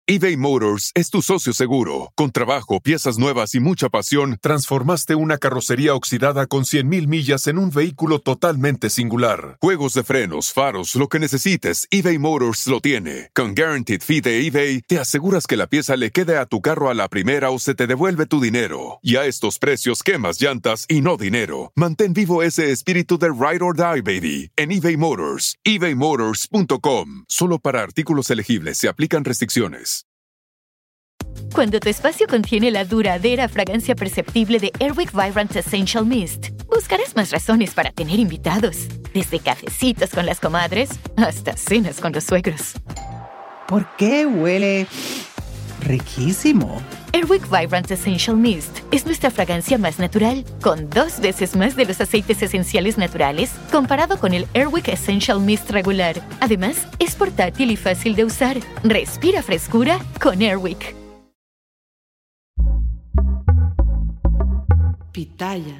eBay Motors es tu socio seguro. Con trabajo, piezas nuevas y mucha pasión, transformaste una carrocería oxidada con 100,000 millas en un vehículo totalmente singular. Juegos de frenos, faros, lo que necesites, eBay Motors lo tiene. Con Guaranteed Fee de eBay, te aseguras que la pieza le quede a tu carro a la primera o se te devuelve tu dinero. Y a estos precios, quemas llantas y no dinero. Mantén vivo ese espíritu de Ride or Die, baby, en eBay Motors. ebaymotors.com. Solo para artículos elegibles se aplican restricciones. Cuando tu espacio contiene la duradera fragancia perceptible de Airwick Vibrant Essential Mist, buscarás más razones para tener invitados. Desde cafecitos con las comadres hasta cenas con los suegros. ¿Por qué huele riquísimo? Airwick Vibrant Essential Mist es nuestra fragancia más natural, con 2 veces más de los aceites esenciales naturales comparado con el Airwick Essential Mist regular. Además, es portátil y fácil de usar. Respira frescura con Airwick. Pitaya.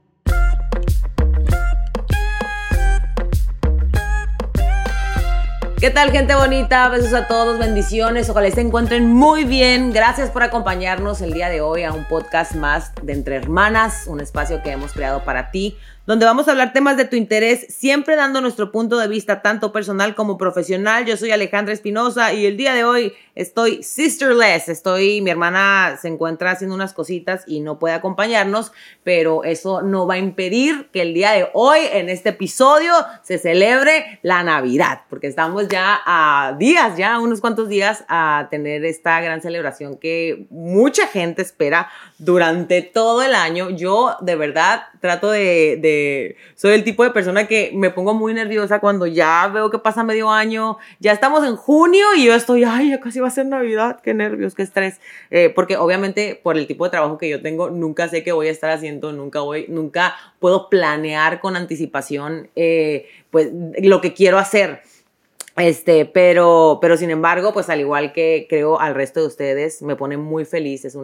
¿Qué tal, gente bonita? Besos a todos, bendiciones. Ojalá se encuentren muy bien. Gracias por acompañarnos el día de hoy a un podcast más de Entre Hermanas, un espacio que hemos creado para ti, donde vamos a hablar temas de tu interés, siempre dando nuestro punto de vista tanto personal como profesional. Yo soy Alejandra Espinosa y el día de hoy estoy sisterless. Mi hermana se encuentra haciendo unas cositas y no puede acompañarnos, pero eso no va a impedir que el día de hoy, en este episodio, se celebre la Navidad, porque estamos ya unos cuantos días a tener esta gran celebración que mucha gente espera durante todo el año. Yo, de verdad, trato soy el tipo de persona que me pongo muy nerviosa cuando ya veo que pasa medio año, ya estamos en junio y yo estoy, ya casi va a ser Navidad, qué nervios, qué estrés, porque obviamente por el tipo de trabajo que yo tengo, nunca sé qué voy a estar haciendo, nunca puedo planear con anticipación, pues lo que quiero hacer. Pero sin embargo, pues al igual que creo al resto de ustedes, me pone muy feliz, es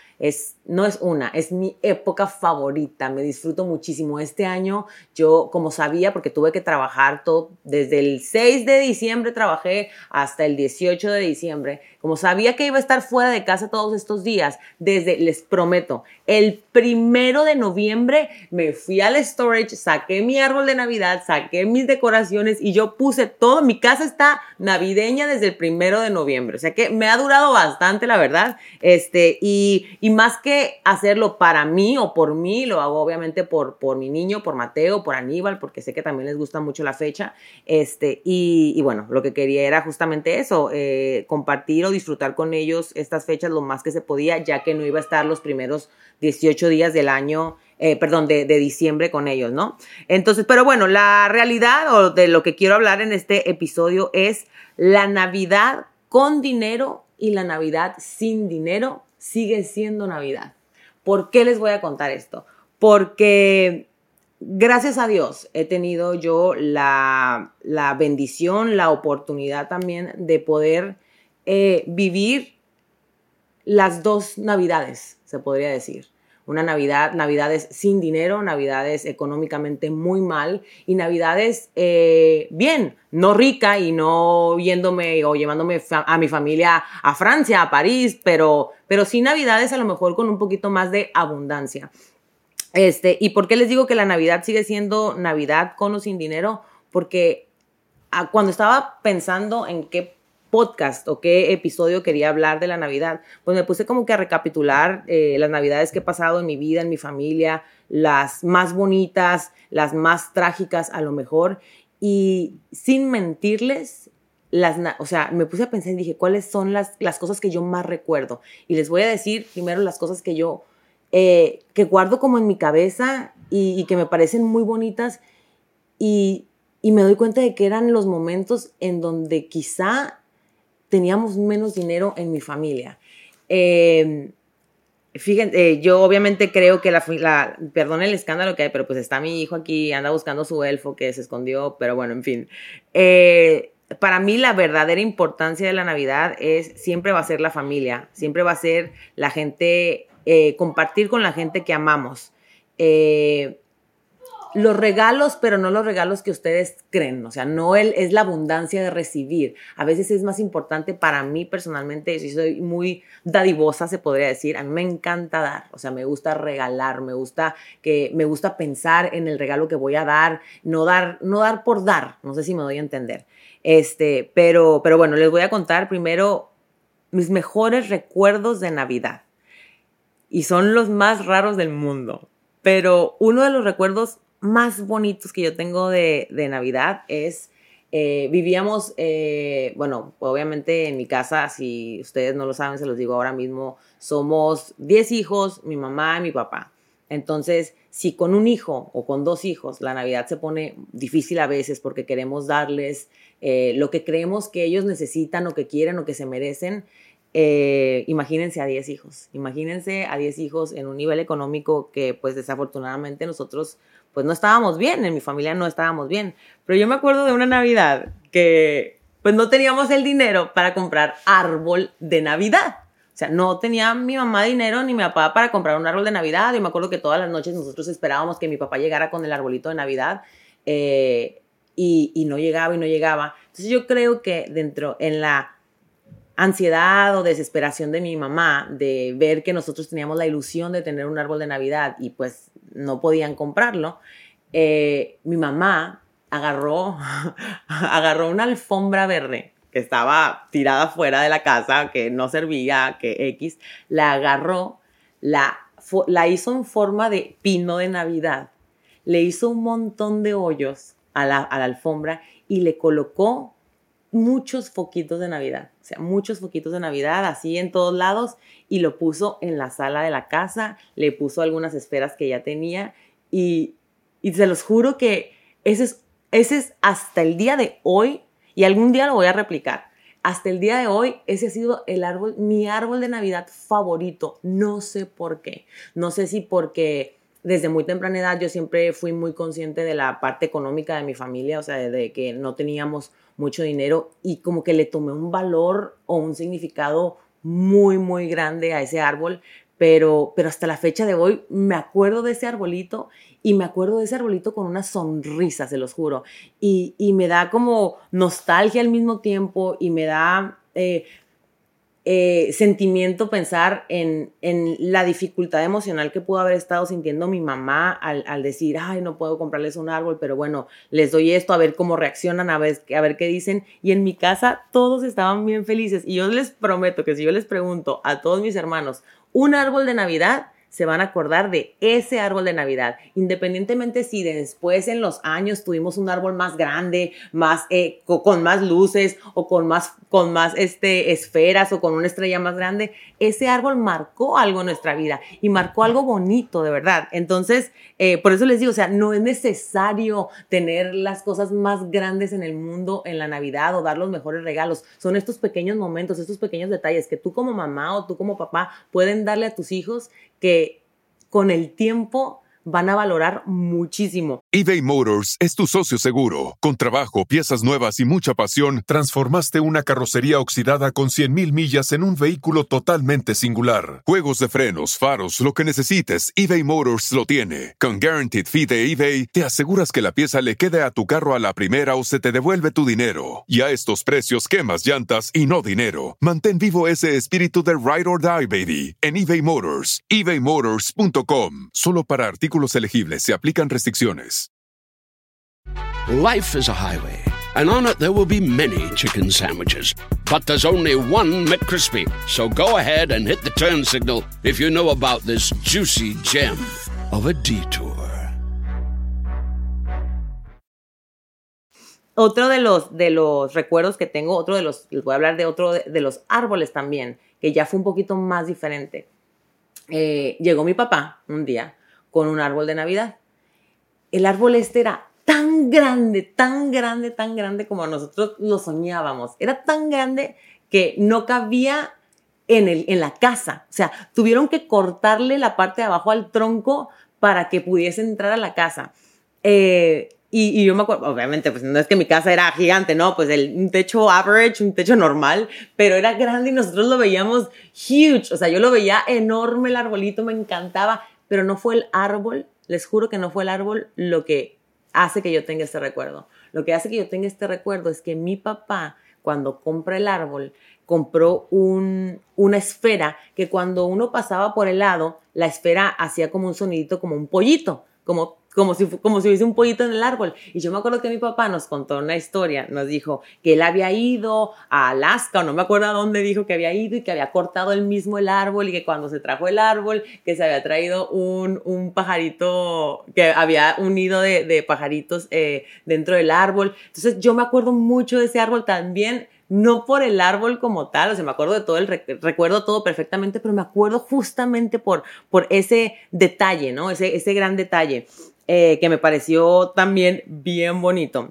mi época favorita, me disfruto muchísimo. Este año yo, como sabía, porque tuve que trabajar todo, desde el 6 de diciembre trabajé hasta el 18 de diciembre, como sabía que iba a estar fuera de casa todos estos días, les prometo, el 1 de noviembre me fui al storage, saqué mi árbol de Navidad, saqué mis decoraciones y yo puse todo, mi casa está navideña desde el 1 de noviembre, o sea que me ha durado bastante, la verdad, y más que hacerlo para mí o por mí, lo hago obviamente por mi niño, por Mateo, por Aníbal, porque sé que también les gusta mucho la fecha, y bueno, lo que quería era justamente eso, compartir o disfrutar con ellos estas fechas lo más que se podía, ya que no iba a estar los primeros 18 días del año, de diciembre con ellos, ¿no? Entonces, pero bueno, la realidad o de lo que quiero hablar en este episodio es la Navidad con dinero y la Navidad sin dinero sigue siendo Navidad. ¿Por qué les voy a contar esto? Porque gracias a Dios he tenido yo la bendición, la oportunidad también de poder vivir las 2 Navidades, se podría decir. Una Navidades sin dinero, Navidades económicamente muy mal y Navidades bien, no rica y no yéndome o llevándome a mi familia a Francia, a París, pero sí Navidades a lo mejor con un poquito más de abundancia. ¿Y por qué les digo que la Navidad sigue siendo Navidad con o sin dinero? Porque cuando estaba pensando en qué podcast o qué episodio quería hablar de la Navidad, pues me puse como que a recapitular las Navidades que he pasado en mi vida, en mi familia, las más bonitas, las más trágicas a lo mejor, y sin mentirles, me puse a pensar y dije, ¿cuáles son las cosas que yo más recuerdo? Y les voy a decir primero las cosas que yo que guardo como en mi cabeza y que me parecen muy bonitas y me doy cuenta de que eran los momentos en donde quizá teníamos menos dinero en mi familia. Fíjense, yo obviamente creo que perdón el escándalo que hay, pero pues está mi hijo aquí, anda buscando su elfo que se escondió, pero bueno, en fin. Para mí la verdadera importancia de la Navidad siempre va a ser la familia, siempre va a ser la gente, compartir con la gente que amamos. los regalos, pero no los regalos que ustedes creen, o sea, no es la abundancia de recibir. A veces es más importante para mí personalmente, si soy muy dadivosa, se podría decir, a mí me encanta dar, o sea, me gusta regalar, me gusta pensar en el regalo que voy a dar, no dar por dar, no sé si me doy a entender. Pero bueno, les voy a contar primero mis mejores recuerdos de Navidad. Y son los más raros del mundo. Pero uno de los recuerdos más bonitos que yo tengo de Navidad es, vivíamos, bueno, obviamente en mi casa, si ustedes no lo saben, se los digo ahora mismo, somos 10 hijos, mi mamá y mi papá. Entonces, si con un hijo o con 2 hijos la Navidad se pone difícil a veces porque queremos darles lo que creemos que ellos necesitan o que quieren o que se merecen, imagínense a 10 hijos. Imagínense a 10 hijos en un nivel económico que pues desafortunadamente nosotros pues no estábamos bien, en mi familia no estábamos bien. Pero yo me acuerdo de una Navidad que pues no teníamos el dinero para comprar árbol de Navidad. O sea, no tenía mi mamá dinero ni mi papá para comprar un árbol de Navidad. Y me acuerdo que todas las noches nosotros esperábamos que mi papá llegara con el arbolito de Navidad y no llegaba y no llegaba. Entonces yo creo que en la ansiedad o desesperación de mi mamá de ver que nosotros teníamos la ilusión de tener un árbol de Navidad y pues no podían comprarlo, mi mamá agarró una alfombra verde que estaba tirada fuera de la casa, que no servía, que X, la agarró, la hizo en forma de pino de Navidad, le hizo un montón de hoyos a la alfombra y le colocó muchos foquitos de Navidad, o sea, muchos foquitos de Navidad así en todos lados y lo puso en la sala de la casa, le puso algunas esferas que ya tenía y se los juro que ese es hasta el día de hoy, y algún día lo voy a replicar, hasta el día de hoy ese ha sido mi árbol de Navidad favorito, no sé por qué, no sé si porque desde muy temprana edad yo siempre fui muy consciente de la parte económica de mi familia, o sea, de que no teníamos mucho dinero y como que le tomé un valor o un significado muy, muy grande a ese árbol, pero hasta la fecha de hoy me acuerdo de ese arbolito y me acuerdo de ese arbolito con una sonrisa, se los juro, y me da como nostalgia al mismo tiempo y me da sentimiento pensar en la dificultad emocional que pudo haber estado sintiendo mi mamá al decir, ay, no puedo comprarles un árbol, pero bueno, les doy esto, a ver cómo reaccionan, a ver qué dicen. Y en mi casa todos estaban bien felices. Y yo les prometo que si yo les pregunto a todos mis hermanos, un árbol de Navidad, se van a acordar de ese árbol de Navidad, independientemente si después en los años tuvimos un árbol más grande, con más luces o con más esferas o con una estrella más grande. Ese árbol marcó algo en nuestra vida y marcó algo bonito, de verdad. Entonces, por eso les digo, o sea, no es necesario tener las cosas más grandes en el mundo en la Navidad o dar los mejores regalos. Son estos pequeños momentos, estos pequeños detalles que tú como mamá o tú como papá pueden darle a tus hijos que con el tiempo van a valorar muchísimo. eBay Motors es tu socio seguro. Con trabajo, piezas nuevas y mucha pasión, transformaste una carrocería oxidada con 100,000 millas en un vehículo totalmente singular. Juegos de frenos, faros, lo que necesites, eBay Motors lo tiene. Con Guaranteed Fee de eBay, te aseguras que la pieza le quede a tu carro a la primera o se te devuelve tu dinero. Y a estos precios, quemas llantas y no dinero. Mantén vivo ese espíritu de Ride or Die, baby, en eBay Motors. ebaymotors.com. Solo para artículos elegibles se aplican restricciones. Life is a highway, and on it there will be many chicken sandwiches. But there's only one McCrispy. So go ahead and hit the turn signal if you know about this juicy gem of a detour. Otro de los recuerdos que tengo, les voy a hablar de otro de los árboles también, que ya fue un poquito más diferente. Llegó mi papá un día con un árbol de Navidad. El árbol era tan grande, tan grande, tan grande como nosotros lo soñábamos. Era tan grande que no cabía en la casa. O sea, tuvieron que cortarle la parte de abajo al tronco para que pudiese entrar a la casa. Y yo me acuerdo, obviamente, pues no es que mi casa era gigante, ¿no? Pues un techo average, un techo normal, pero era grande y nosotros lo veíamos huge. O sea, yo lo veía enorme el arbolito, me encantaba, pero no fue el árbol les juro que no fue el árbol lo que hace que yo tenga este recuerdo. Lo que hace que yo tenga este recuerdo es que mi papá, cuando compra el árbol, compró una esfera que cuando uno pasaba por el lado, la esfera hacía como un sonidito, como un pollito, como si hubiese un pollito en el árbol. Y yo me acuerdo que mi papá nos contó una historia, nos dijo que él había ido a Alaska, o no me acuerdo a dónde dijo que había ido, y que había cortado él mismo el árbol, y que cuando se trajo el árbol, que se había traído un pajarito, que había un nido de pajaritos dentro del árbol. Entonces yo me acuerdo mucho de ese árbol también, no por el árbol como tal, o sea, me acuerdo de todo recuerdo todo perfectamente, pero me acuerdo justamente por ese detalle, ¿no? Ese gran detalle que me pareció también bien bonito.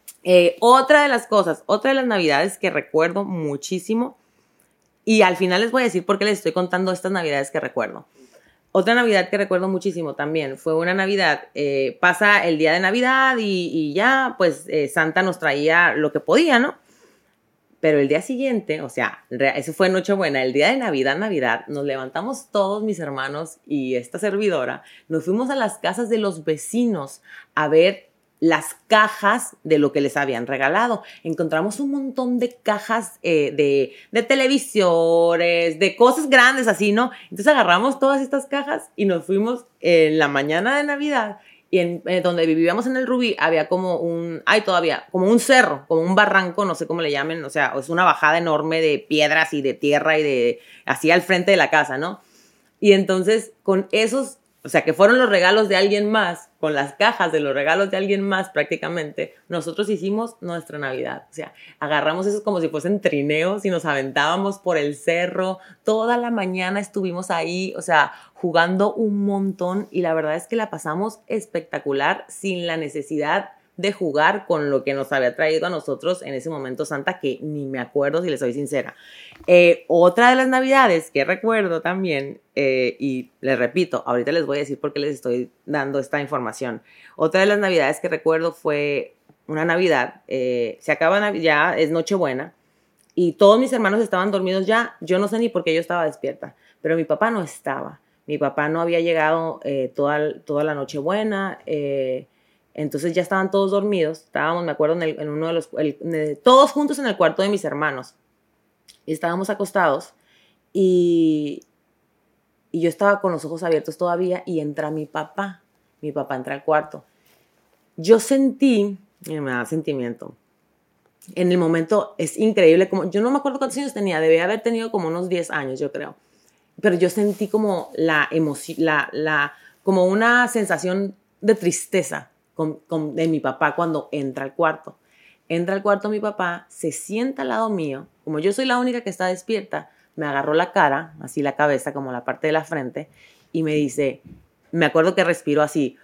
Otra de las navidades que recuerdo muchísimo, y al final les voy a decir por qué les estoy contando estas navidades que recuerdo. Otra Navidad que recuerdo muchísimo también fue una Navidad, pasa el día de Navidad y ya, pues Santa nos traía lo que podía, ¿no? Pero el día siguiente, o sea, eso fue Nochebuena, el día de Navidad, nos levantamos todos mis hermanos y esta servidora, nos fuimos a las casas de los vecinos a ver las cajas de lo que les habían regalado. Encontramos un montón de cajas de televisores, de cosas grandes así, ¿no? Entonces agarramos todas estas cajas y nos fuimos en la mañana de Navidad. Y donde vivíamos en el Rubí había como como un cerro, como un barranco, no sé cómo le llamen, o sea, es una bajada enorme de piedras y de tierra y así al frente de la casa, ¿no? Y entonces con esos, o sea, que fueron los regalos de alguien más, con las cajas de los regalos de alguien más prácticamente, nosotros hicimos nuestra Navidad. O sea, agarramos esos como si fuesen trineos y nos aventábamos por el cerro. Toda la mañana estuvimos ahí, o sea, jugando un montón, y la verdad es que la pasamos espectacular sin la necesidad de jugar con lo que nos había traído a nosotros en ese momento Santa, que ni me acuerdo, si les soy sincera. Otra de las Navidades que recuerdo también, y les repito, ahorita les voy a decir por qué les estoy dando esta información. Otra de las Navidades que recuerdo fue una Navidad, se acaba ya, es Nochebuena, y todos mis hermanos estaban dormidos ya. Yo no sé ni por qué yo estaba despierta, pero mi papá no estaba. Mi papá no había llegado toda la Nochebuena, entonces ya estaban todos dormidos. Estábamos, me acuerdo, en uno de los... todos juntos en el cuarto de mis hermanos. Y estábamos acostados y yo estaba con los ojos abiertos todavía y entra mi papá. Mi papá entra al cuarto. Yo sentí, me da sentimiento, en el momento es increíble, como yo no me acuerdo cuántos años tenía, debía haber tenido como unos 10 años, yo creo. Pero yo sentí como la emoción, como una sensación de tristeza de mi papá cuando entra al cuarto. Entra al cuarto mi papá, se sienta al lado mío. Como yo soy la única que está despierta, me agarró la cara, así la cabeza, como la parte de la frente, y me dice, me acuerdo que respiró así,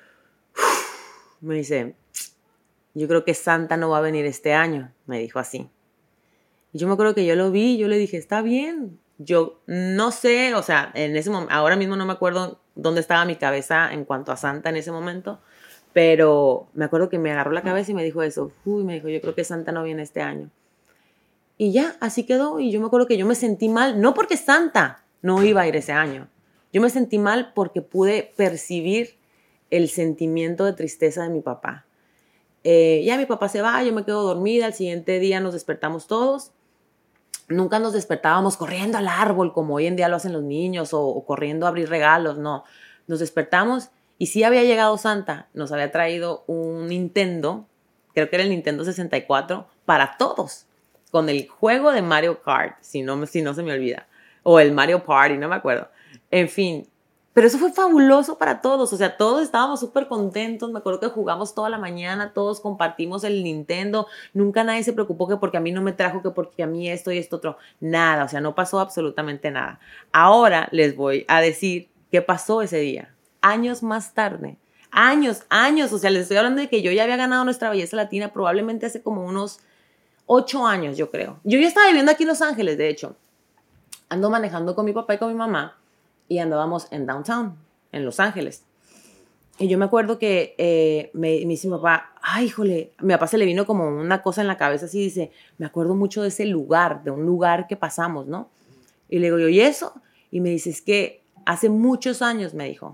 me dice, yo creo que Santa no va a venir este año, me dijo así. Y yo me acuerdo que yo lo vi, yo le dije, está bien. Yo no sé, o sea, en ese momento, ahora mismo no me acuerdo dónde estaba mi cabeza en cuanto a Santa en ese momento, pero me acuerdo que me agarró la cabeza y me dijo eso. Me dijo, yo creo que Santa no viene este año. Y ya, así quedó. Y yo me acuerdo que yo me sentí mal, no porque Santa no iba a ir ese año. Yo me sentí mal porque pude percibir el sentimiento de tristeza de mi papá. Ya mi papá se va, yo me quedo dormida. Al siguiente día nos despertamos todos. Nunca nos despertábamos corriendo al árbol como hoy en día lo hacen los niños o corriendo a abrir regalos, no. Nos despertamos y sí había llegado Santa, nos había traído un Nintendo, creo que era el Nintendo 64, para todos, con el juego de Mario Kart, si no se me olvida, o el Mario Party, no me acuerdo. En fin, pero eso fue fabuloso para todos, o sea, todos estábamos súper contentos. Me acuerdo que jugamos toda la mañana, todos compartimos el Nintendo, nunca nadie se preocupó que porque a mí no me trajo, que porque a mí esto y esto otro, nada, o sea, no pasó absolutamente nada. Ahora les voy a decir qué pasó ese día, años más tarde, años, o sea, les estoy hablando de que yo ya había ganado Nuestra Belleza Latina probablemente hace como unos 8 años, yo creo. Yo ya estaba viviendo aquí en Los Ángeles, de hecho, ando manejando con mi papá y con mi mamá, y andábamos en downtown, en Los Ángeles. Y yo me acuerdo que me dice mi papá, ay, híjole, a mi papá se le vino como una cosa en la cabeza así, dice, me acuerdo mucho de ese lugar, de un lugar que pasamos, ¿no? Y le digo yo, ¿y eso? Y me dice, es que hace muchos años, me dijo,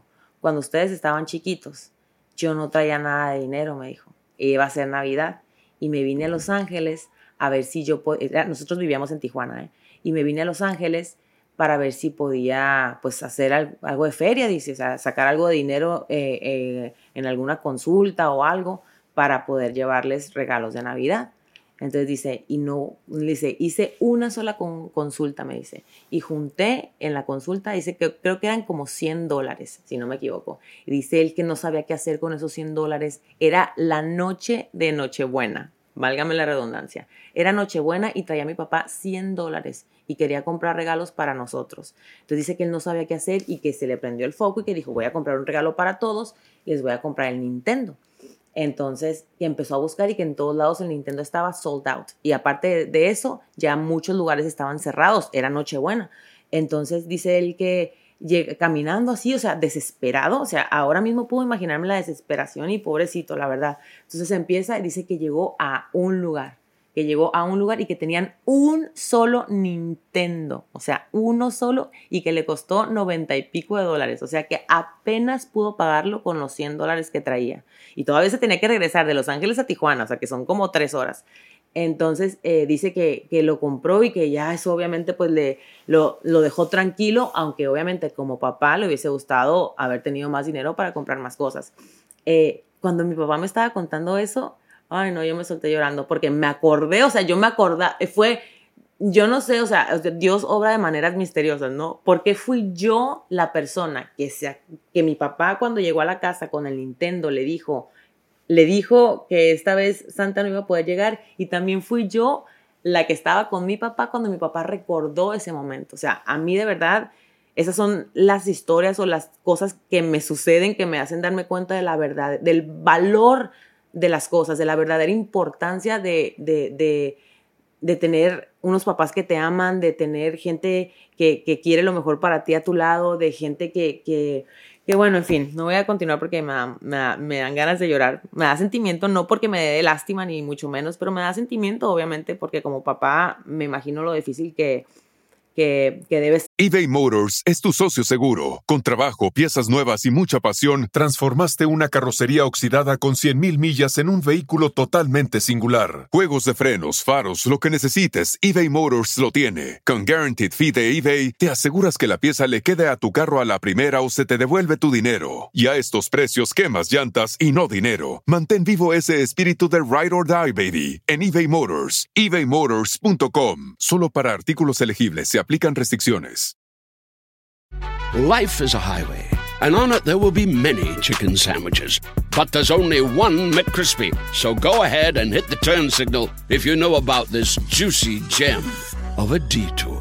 cuando ustedes estaban chiquitos, yo no traía nada de dinero, me dijo. Iba a ser Navidad y me vine a Los Ángeles a ver si yo podía, nosotros vivíamos en Tijuana, y me vine a Los Ángeles para ver si podía pues hacer algo de feria, dice, o sea, sacar algo de dinero en alguna consulta o algo para poder llevarles regalos de Navidad. Entonces dice, hice una sola consulta, me dice, y junté en la consulta, dice que creo que eran como $100, si no me equivoco. Y dice él que no sabía qué hacer con esos $100. Era la noche de Nochebuena, válgame la redundancia. Era Nochebuena y traía a mi papá $100 y quería comprar regalos para nosotros. Entonces dice que él no sabía qué hacer y que se le prendió el foco y que dijo, voy a comprar un regalo para todos y les voy a comprar el Nintendo. Entonces, que empezó a buscar y que en todos lados el Nintendo estaba sold out. Y aparte de eso, ya muchos lugares estaban cerrados. Era Nochebuena. Entonces, dice él que caminando así, o sea, desesperado. O sea, ahora mismo puedo imaginarme la desesperación y pobrecito, la verdad. Entonces empieza y dice que llegó a un lugar. Y que tenían un solo Nintendo, o sea, uno solo, y que le costó $90 y pico. O sea, que apenas pudo pagarlo con los $100 que traía. Y todavía se tenía que regresar de Los Ángeles a Tijuana, o sea, que son como 3 horas. Entonces, dice que lo compró y que ya eso obviamente pues lo dejó tranquilo, aunque obviamente como papá le hubiese gustado haber tenido más dinero para comprar más cosas. Cuando mi papá me estaba contando eso, ay, no, yo me solté llorando porque me acordé, o sea, yo no sé, o sea, Dios obra de maneras misteriosas, ¿no? Porque fui yo la persona que mi papá cuando llegó a la casa con el Nintendo le dijo que esta vez Santa no iba a poder llegar, y también fui yo la que estaba con mi papá cuando mi papá recordó ese momento. O sea, a mí de verdad, esas son las historias o las cosas que me suceden que me hacen darme cuenta de la verdad, del valor de las cosas, de la verdadera importancia de tener unos papás que te aman, de tener gente que quiere lo mejor para ti a tu lado, de gente que bueno, en fin, no voy a continuar porque me dan ganas de llorar. Me da sentimiento, no porque me dé lástima ni mucho menos, pero me da sentimiento obviamente porque como papá me imagino lo difícil que debe ser. eBay Motors es tu socio seguro. Con trabajo, piezas nuevas y mucha pasión, transformaste una carrocería oxidada con 100,000 millas en un vehículo totalmente singular. Juegos de frenos, faros, lo que necesites, eBay Motors lo tiene. Con Guaranteed Fee de eBay, te aseguras que la pieza le quede a tu carro a la primera o se te devuelve tu dinero. Y a estos precios, quemas llantas y no dinero. Mantén vivo ese espíritu de Ride or Die, baby, en eBay Motors. ebaymotors.com. Solo para artículos elegibles se aplican restricciones. Life is a highway, and on it there will be many chicken sandwiches. But there's only one McCrispy. So go ahead and hit the turn signal if you know about this juicy gem of a detour.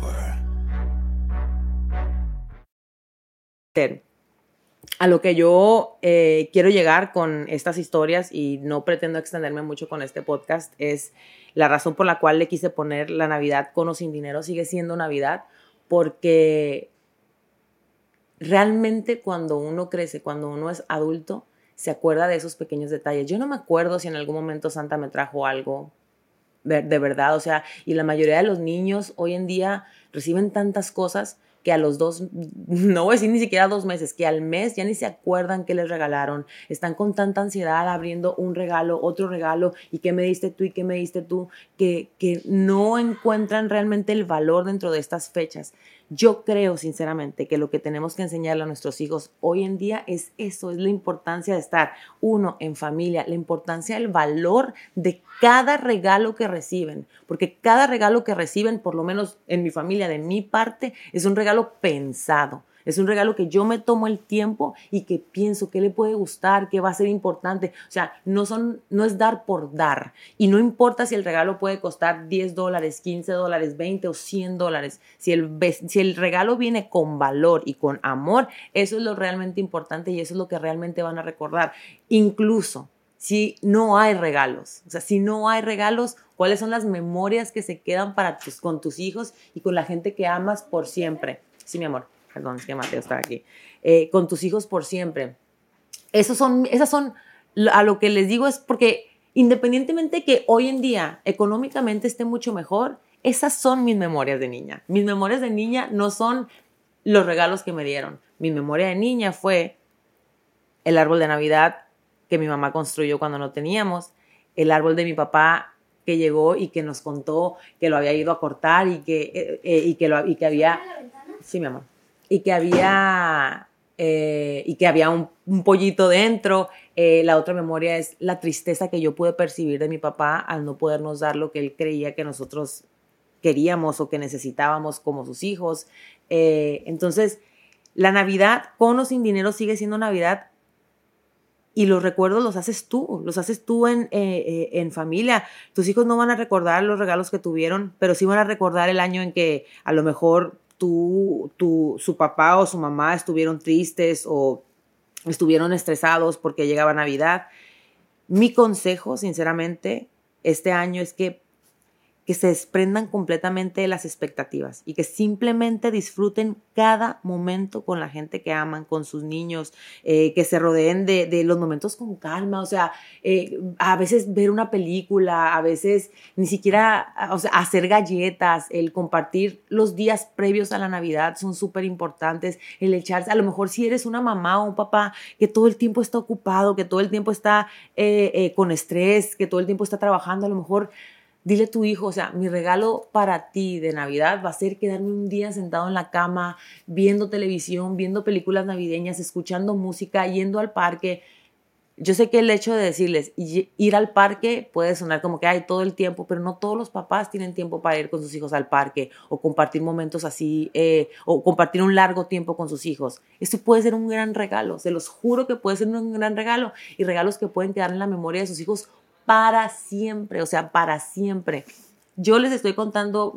A lo que yo quiero llegar con estas historias, y no pretendo extenderme mucho con este podcast, es la razón por la cual le quise poner la Navidad con o sin dinero sigue siendo Navidad, porque realmente cuando uno crece, cuando uno es adulto, se acuerda de esos pequeños detalles. Yo no me acuerdo si en algún momento Santa me trajo algo de verdad, o sea, y la mayoría de los niños hoy en día reciben tantas cosas que a los 2, no voy a decir ni siquiera 2 meses, que al mes ya ni se acuerdan qué les regalaron. Están con tanta ansiedad abriendo un regalo, otro regalo, y qué me diste tú y qué me diste tú, que no encuentran realmente el valor dentro de estas fechas. Yo creo sinceramente que lo que tenemos que enseñarle a nuestros hijos hoy en día es eso, es la importancia de estar, uno, en familia, la importancia del valor de cada regalo que reciben, porque cada regalo que reciben, por lo menos en mi familia, de mi parte, es un regalo pensado. Es un regalo que yo me tomo el tiempo y que pienso qué le puede gustar, qué va a ser importante. O sea, no es dar por dar. Y no importa si el regalo puede costar $10, $15, 20 o $100. Si el regalo viene con valor y con amor, eso es lo realmente importante y eso es lo que realmente van a recordar. Incluso si no hay regalos. O sea, si no hay regalos, ¿cuáles son las memorias que se quedan con tus hijos y con la gente que amas por siempre? Sí, mi amor. Perdón, es que Mateo está aquí. Con tus hijos por siempre. Esas son, a lo que les digo es porque independientemente que hoy en día económicamente esté mucho mejor, esas son mis memorias de niña. Mis memorias de niña no son los regalos que me dieron. Mi memoria de niña fue el árbol de Navidad que mi mamá construyó cuando no teníamos, el árbol de mi papá que llegó y que nos contó que lo había ido a cortar y que había... Sí, mi amor. Y que había un pollito dentro. La otra memoria es la tristeza que yo pude percibir de mi papá al no podernos dar lo que él creía que nosotros queríamos o que necesitábamos como sus hijos. Entonces, la Navidad, con o sin dinero, sigue siendo Navidad. Y los recuerdos los haces tú en familia. Tus hijos no van a recordar los regalos que tuvieron, pero sí van a recordar el año en que a lo mejor su papá o su mamá estuvieron tristes o estuvieron estresados porque llegaba Navidad. Mi consejo, sinceramente, este año es que se desprendan completamente de las expectativas y que simplemente disfruten cada momento con la gente que aman, con sus niños, que se rodeen de los momentos con calma. O sea, a veces ver una película, a veces ni siquiera, o sea, hacer galletas, el compartir los días previos a la Navidad son súper importantes. El echarse, a lo mejor si eres una mamá o un papá que todo el tiempo está ocupado, que todo el tiempo está con estrés, que todo el tiempo está trabajando, a lo mejor dile a tu hijo, o sea, mi regalo para ti de Navidad va a ser quedarme un día sentado en la cama, viendo televisión, viendo películas navideñas, escuchando música, yendo al parque. Yo sé que el hecho de decirles ir al parque puede sonar como que hay todo el tiempo, pero no todos los papás tienen tiempo para ir con sus hijos al parque o compartir momentos así, o compartir un largo tiempo con sus hijos. Esto puede ser un gran regalo, se los juro que puede ser un gran regalo, y regalos que pueden quedar en la memoria de sus hijos para siempre, o sea, para siempre. Yo les estoy contando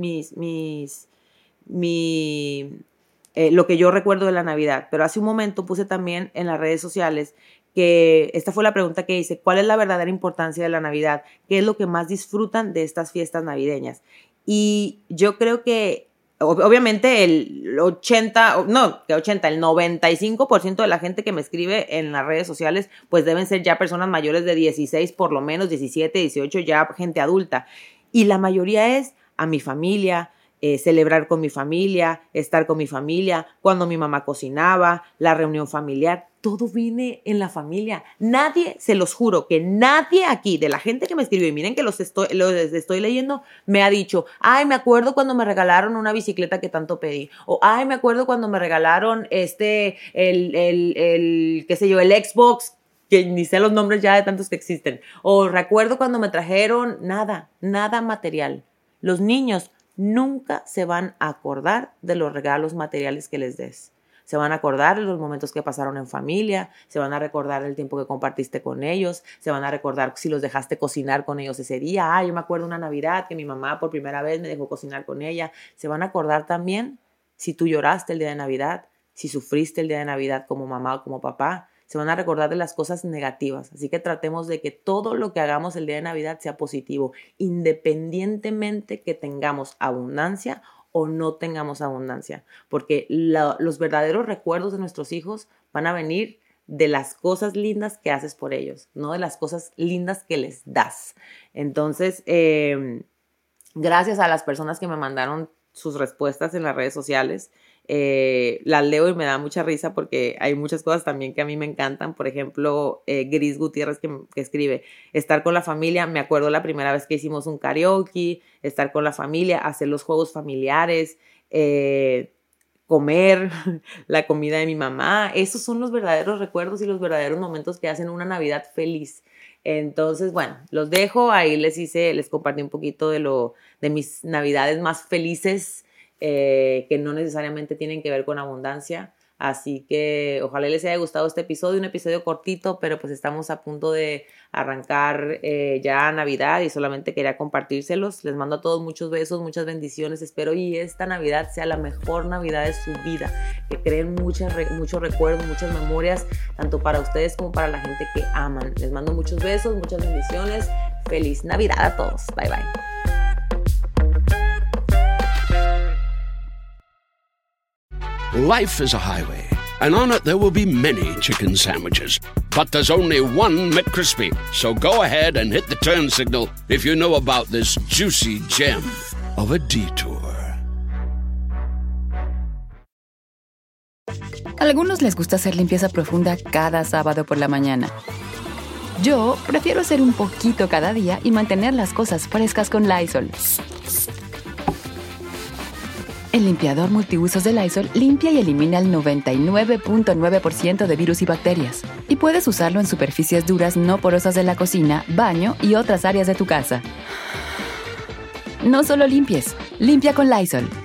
lo que yo recuerdo de la Navidad, pero hace un momento puse también en las redes sociales que esta fue la pregunta que hice: ¿cuál es la verdadera importancia de la Navidad? ¿Qué es lo que más disfrutan de estas fiestas navideñas? Y yo creo que obviamente el 95% de la gente que me escribe en las redes sociales pues deben ser ya personas mayores de 16, por lo menos 17, 18, ya gente adulta. Y la mayoría es a mi familia, celebrar con mi familia, estar con mi familia, cuando mi mamá cocinaba, la reunión familiar. Todo viene en la familia. Nadie, se los juro, que nadie aquí, de la gente que me escribió, y miren que los estoy leyendo, me ha dicho: ay, me acuerdo cuando me regalaron una bicicleta que tanto pedí. O ay, me acuerdo cuando me regalaron qué sé yo, el Xbox, que ni sé los nombres ya de tantos que existen. O recuerdo cuando me trajeron nada material. Los niños nunca se van a acordar de los regalos materiales que les des. Se van a acordar de los momentos que pasaron en familia, se van a recordar el tiempo que compartiste con ellos, se van a recordar si los dejaste cocinar con ellos ese día. Yo me acuerdo una Navidad que mi mamá por primera vez me dejó cocinar con ella. Se van a acordar también si tú lloraste el día de Navidad, si sufriste el día de Navidad como mamá o como papá. Se van a recordar de las cosas negativas. Así que tratemos de que todo lo que hagamos el día de Navidad sea positivo, independientemente que tengamos abundancia o no tengamos abundancia, porque los verdaderos recuerdos de nuestros hijos van a venir de las cosas lindas que haces por ellos, no de las cosas lindas que les das. Entonces, gracias a las personas que me mandaron sus respuestas en las redes sociales. Las leo y me da mucha risa porque hay muchas cosas también que a mí me encantan. Por ejemplo, Gris Gutiérrez que escribe: estar con la familia, me acuerdo la primera vez que hicimos un karaoke, estar con la familia, hacer los juegos familiares, comer la comida de mi mamá. Esos son los verdaderos recuerdos y los verdaderos momentos que hacen una Navidad feliz. Entonces, bueno, los dejo. Ahí les compartí un poquito de mis Navidades más felices, que no necesariamente tienen que ver con abundancia. Así que ojalá les haya gustado este episodio, un episodio cortito, pero pues estamos a punto de arrancar ya Navidad y solamente quería compartírselos. Les mando a todos muchos besos, muchas bendiciones. Espero y esta Navidad sea la mejor Navidad de su vida, que creen muchos recuerdos, muchas memorias, tanto para ustedes como para la gente que aman. Les mando muchos besos, muchas bendiciones. Feliz Navidad a todos. Bye bye. Life is a highway, and on it there will be many chicken sandwiches. But there's only one McCrispy. So go ahead and hit the turn signal if you know about this juicy gem of a detour. A algunos les gusta hacer limpieza profunda cada sábado por la mañana. Yo prefiero hacer un poquito cada día y mantener las cosas frescas con Lysol. El limpiador multiusos de Lysol limpia y elimina el 99.9% de virus y bacterias. Y puedes usarlo en superficies duras no porosas de la cocina, baño y otras áreas de tu casa. No solo limpies, limpia con Lysol.